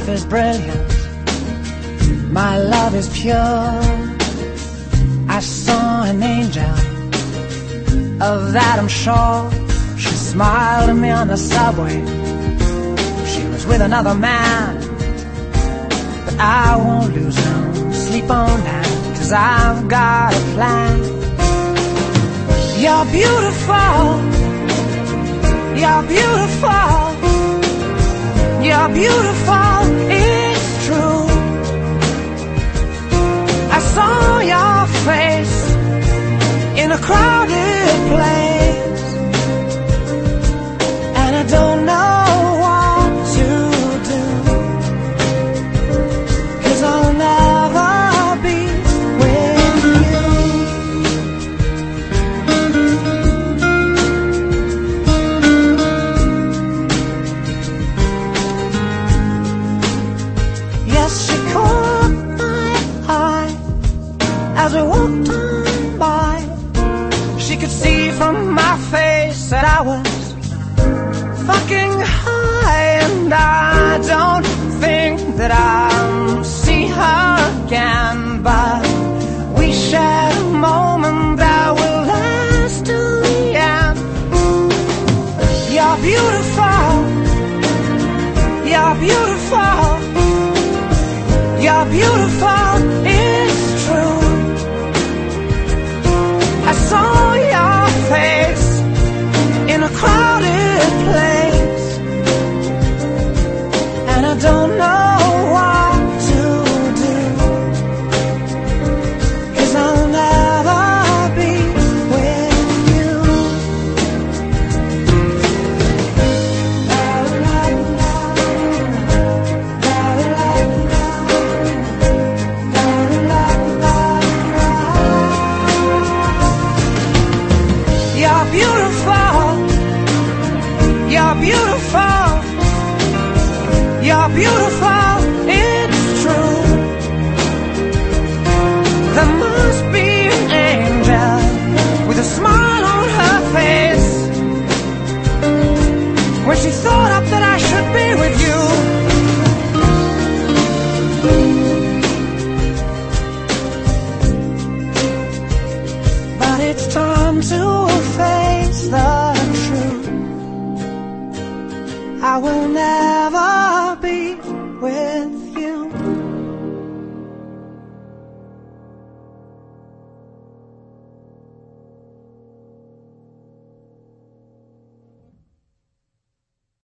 is brilliant, my love is pure. I saw an angel, of that I'm sure. She smiled at me on the subway. She was with another man, but I won't lose no sleep on that, 'cause I've got a plan. You're beautiful, you're beautiful, you're beautiful, it's true. I saw your face in a crowded place, and I don't know what to do, 'cause I'll never be with you. Yes, she caught my eye as we walked on by. She could see from my face that I was fucking high, and I don't think that I'll see her again, but we shared a moment that will last till the end. You're beautiful, you're beautiful, you're beautiful, it's true. I saw your face in a crowded place, and I don't know what to do, 'cause I'll never be with you. You're beautiful, you're beautiful, you're beautiful, it's true. There must be an angel with a smile on her face when she thought up that I should be with you. But it's time to face the